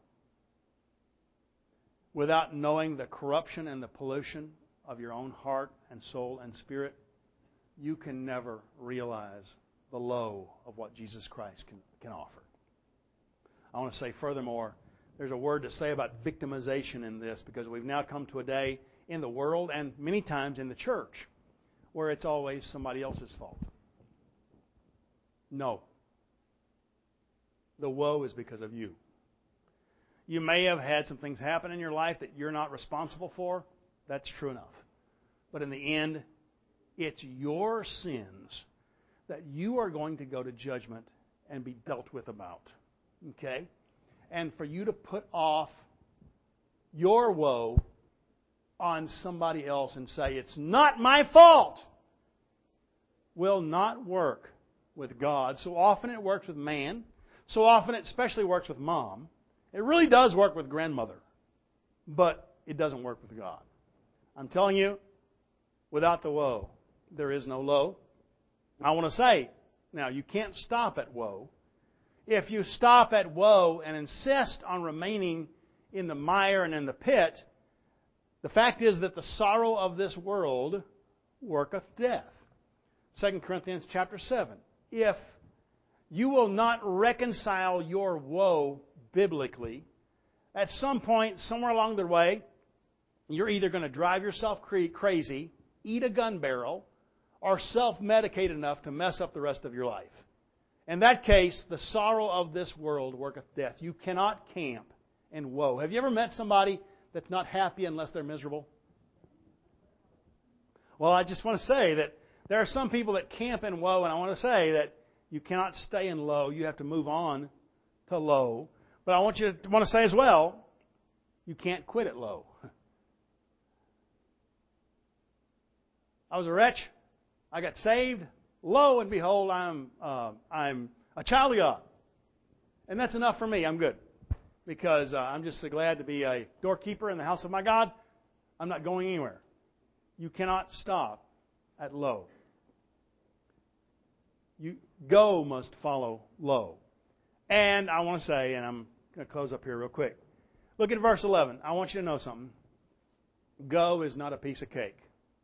Without knowing the corruption and the pollution of your own heart and soul and spirit, you can never realize the low of what Jesus Christ can offer. I want to say furthermore, there's a word to say about victimization in this, because we've now come to a day in the world and many times in the church where it's always somebody else's fault. No. The woe is because of you. You may have had some things happen in your life that you're not responsible for. That's true enough. But in the end, it's your sins that you are going to go to judgment and be dealt with about. Okay? And for you to put off your woe on somebody else and say, it's not my fault, will not work with God. So often it works with man. So often it especially works with mom. It really does work with grandmother. But it doesn't work with God. I'm telling you, without the woe, there is no low. I want to say, now, you can't stop at woe. If you stop at woe and insist on remaining in the mire and in the pit, the fact is that the sorrow of this world worketh death. 2 Corinthians chapter 7. If you will not reconcile your woe biblically, at some point, somewhere along the way, you're either going to drive yourself crazy, eat a gun barrel, or self-medicate enough to mess up the rest of your life. In that case, the sorrow of this world worketh death. You cannot camp in woe. Have you ever met somebody that's not happy unless they're miserable? Well, I just want to say that there are some people that camp in woe, and I want to say that you cannot stay in low. You have to move on to low. But I want to say as well, you can't quit at low. I was a wretch. I got saved. Lo and behold, I'm a child of God. And that's enough for me. I'm good. Because I'm just so glad to be a doorkeeper in the house of my God. I'm not going anywhere. You cannot stop at low. Go must follow low. And I want to say, and I'm going to close up here real quick, Look at verse 11. I want you to know something. Go is not a piece of cake.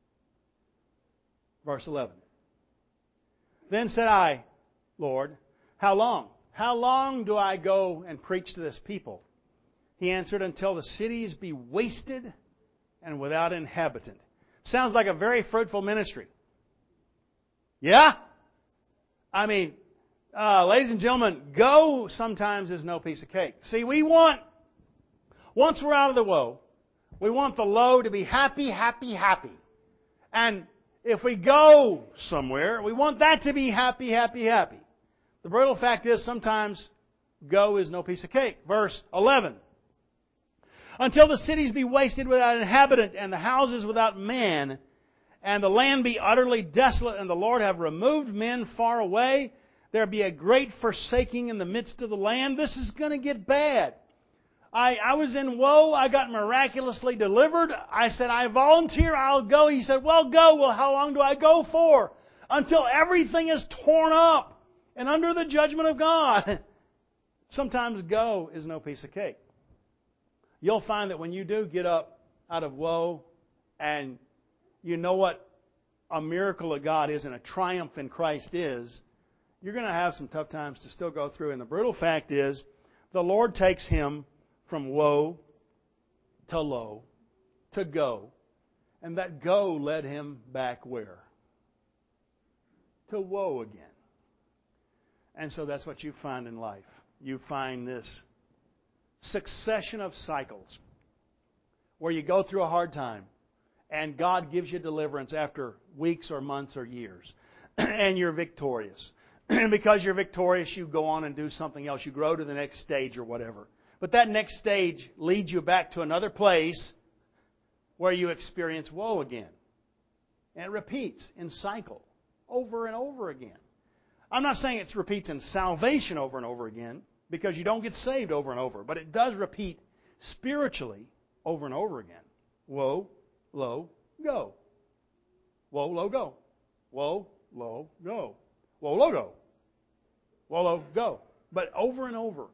Verse 11. Then said I, Lord, how long? How long do I go and preach to this people? He answered, until the cities be wasted and without inhabitant. Sounds like a very fruitful ministry. Yeah? I mean, ladies and gentlemen, go sometimes is no piece of cake. See, we want, once we're out of the woe, we want the low to be happy, happy, happy. And if we go somewhere, we want that to be happy, happy, happy. The brutal fact is sometimes go is no piece of cake. Verse 11. Until the cities be wasted without inhabitant, and the houses without man, and the land be utterly desolate, and the Lord have removed men far away, there be a great forsaking in the midst of the land. This is going to get bad. I was in woe. I got miraculously delivered. I said, I volunteer, I'll go. He said, well, go. Well, how long do I go for? Until everything is torn up and under the judgment of God. Sometimes go is no piece of cake. You'll find that when you do get up out of woe and you know what a miracle of God is and a triumph in Christ is, you're going to have some tough times to still go through. And the brutal fact is, the Lord takes him from woe to low to go. And that go led him back where? To woe again. And so that's what you find in life. You find this succession of cycles where you go through a hard time and God gives you deliverance after weeks or months or years. And you're victorious. And because you're victorious, you go on and do something else. You grow to the next stage or whatever. But that next stage leads you back to another place where you experience woe again. And it repeats in cycle over and over again. I'm not saying it repeats in salvation over and over again, because you don't get saved over and over. But it does repeat spiritually over and over again. Woe, low, go. Woe, low, go. Woe, low, go. Woe, low, go. Woe, low, go. But over and over.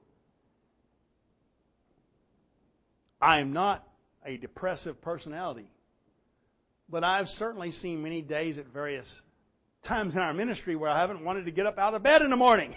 I am not a depressive personality. But I've certainly seen many days at various times in our ministry where I haven't wanted to get up out of bed in the morning.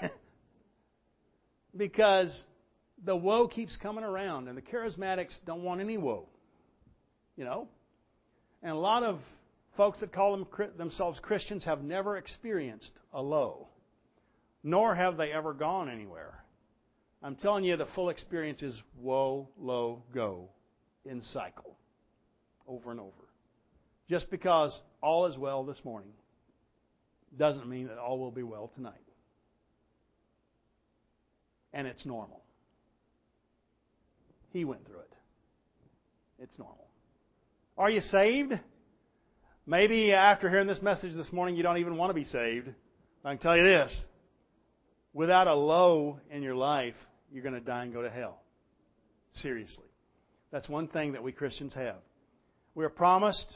Because the woe keeps coming around, and the charismatics don't want any woe. You know? And a lot of folks that call themselves Christians have never experienced a low, nor have they ever gone anywhere. I'm telling you, the full experience is woe, low, go, in cycle, over and over. Just because all is well this morning doesn't mean that all will be well tonight. And it's normal. He went through it. It's normal. Are you saved? Maybe after hearing this message this morning, you don't even want to be saved. I can tell you this. Without a low in your life, you're going to die and go to hell. Seriously. That's one thing that we Christians have. We're promised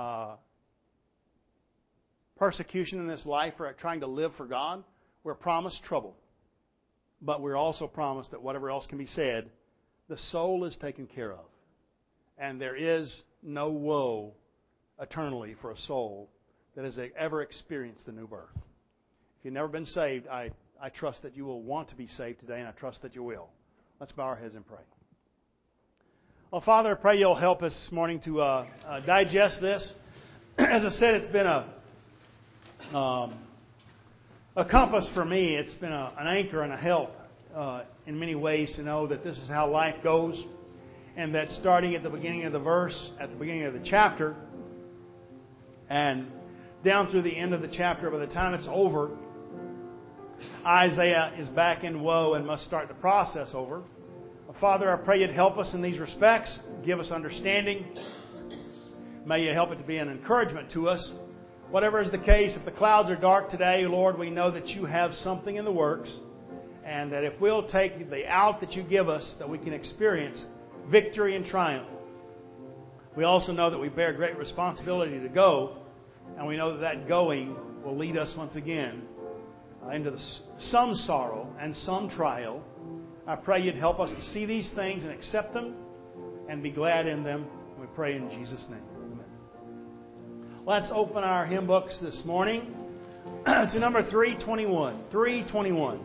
persecution in this life for trying to live for God. We're promised trouble. But we're also promised that whatever else can be said, the soul is taken care of. And there is no woe eternally for a soul that has ever experienced the new birth. If you've never been saved, I trust that you will want to be saved today, and I trust that you will. Let's bow our heads and pray. Well, Father, I pray you'll help us this morning to digest this. As I said, it's been a compass for me. It's been an anchor and a help in many ways to know that this is how life goes, and that starting at the beginning of the verse, at the beginning of the chapter, and down through the end of the chapter, by the time it's over, Isaiah is back in woe and must start the process over. Father, I pray you'd help us in these respects. Give us understanding. May you help it to be an encouragement to us. Whatever is the case, if the clouds are dark today, Lord, we know that you have something in the works. And that if we'll take the out that you give us, that we can experience victory and triumph. We also know that we bear great responsibility to go. And we know that that going will lead us once again into some sorrow and some trial. I pray you'd help us to see these things and accept them. and be glad in them. We pray in Jesus' name. Amen. Let's open our hymn books this morning to number 321. 321.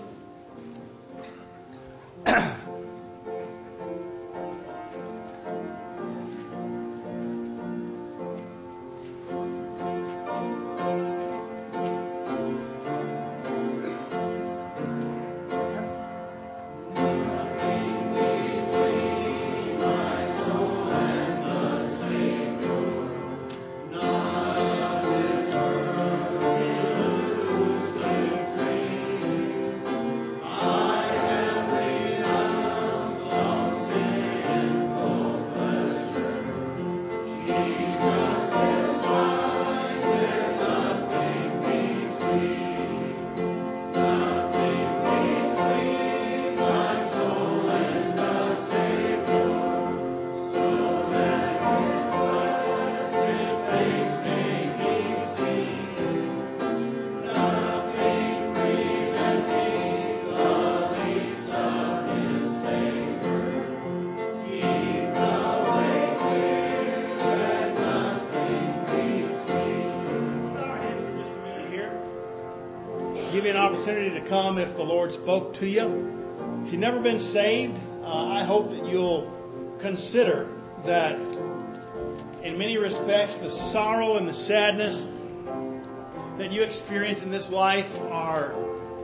Give you an opportunity to come if the Lord spoke to you. If you've never been saved, I hope that you'll consider that in many respects the sorrow and the sadness that you experience in this life are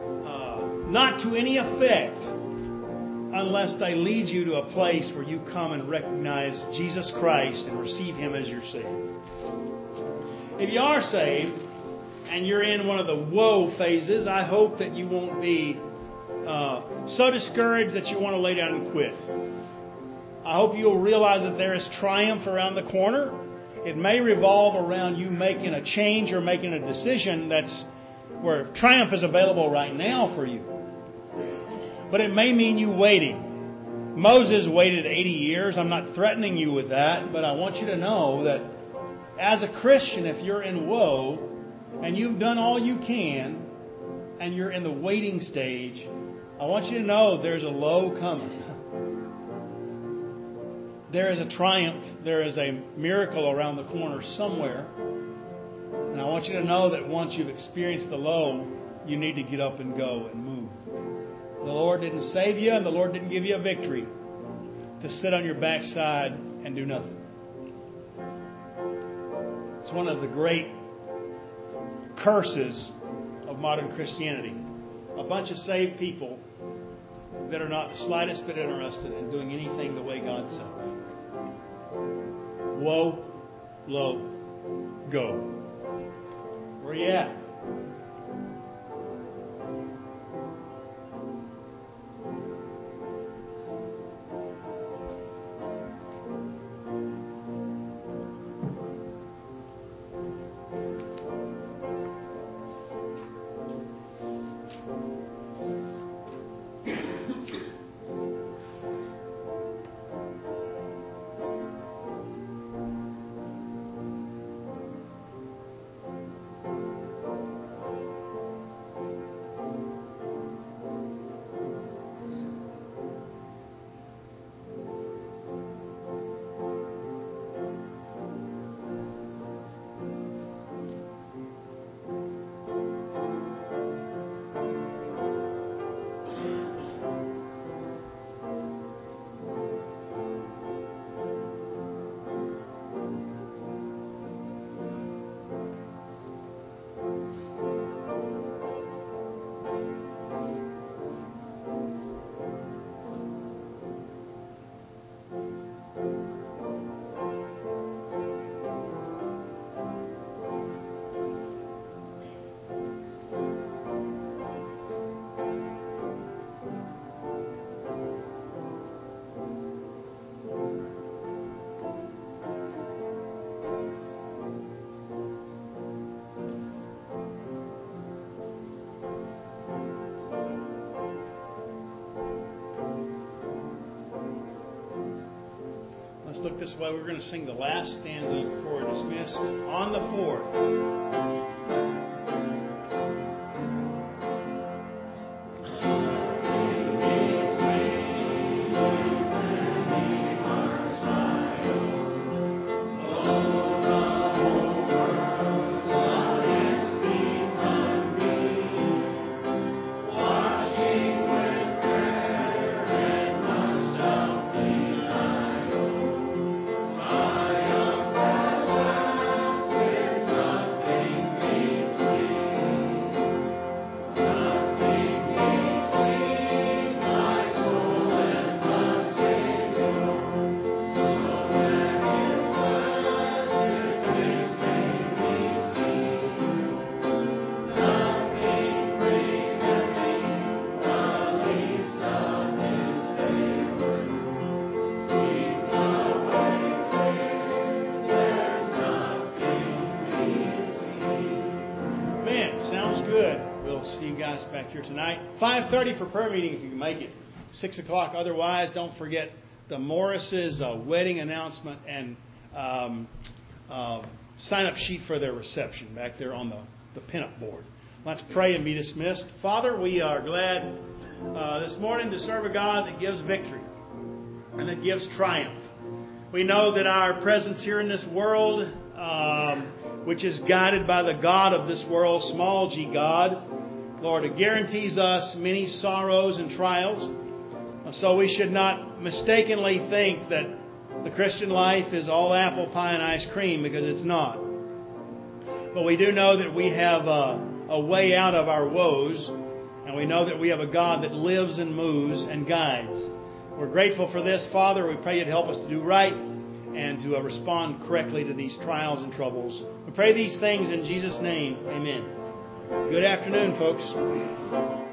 not to any effect unless they lead you to a place where you come and recognize Jesus Christ and receive Him as your Savior. If you are saved, and you're in one of the woe phases, I hope that you won't be so discouraged that you want to lay down and quit. I hope you'll realize that there is triumph around the corner. It may revolve around you making a change or making a decision that's where triumph is available right now for you. But it may mean you waiting. Moses waited 80 years. I'm not threatening you with that, but I want you to know that as a Christian, if you're in woe, and you've done all you can, and you're in the waiting stage, I want you to know there's a low coming. There is a triumph. There is a miracle around the corner somewhere. And I want you to know that once you've experienced the low, you need to get up and go and move. The Lord didn't save you, and the Lord didn't give you a victory to sit on your backside and do nothing. It's one of the great curses of modern Christianity. A bunch of saved people that are not the slightest bit interested in doing anything the way God says. Woe, low, go. Where are you at? Let's look this way. We're going to sing the last stanza before we're dismissed. On the fourth. see you guys back here tonight. 5:30 for prayer meeting if you can make it. 6 o'clock. Otherwise, don't forget the Morris's wedding announcement and sign-up sheet for their reception back there on the pinup board. Let's pray and be dismissed. Father, we are glad this morning to serve a God that gives victory and that gives triumph. We know that our presence here in this world, which is guided by the God of this world, small g God, Lord, it guarantees us many sorrows and trials. So we should not mistakenly think that the Christian life is all apple pie and ice cream, because it's not. But we do know that we have a way out of our woes, and we know that we have a God that lives and moves and guides. We're grateful for this, Father. We pray you'd help us to do right and to respond correctly to these trials and troubles. We pray these things in Jesus' name. Amen. Good afternoon, folks.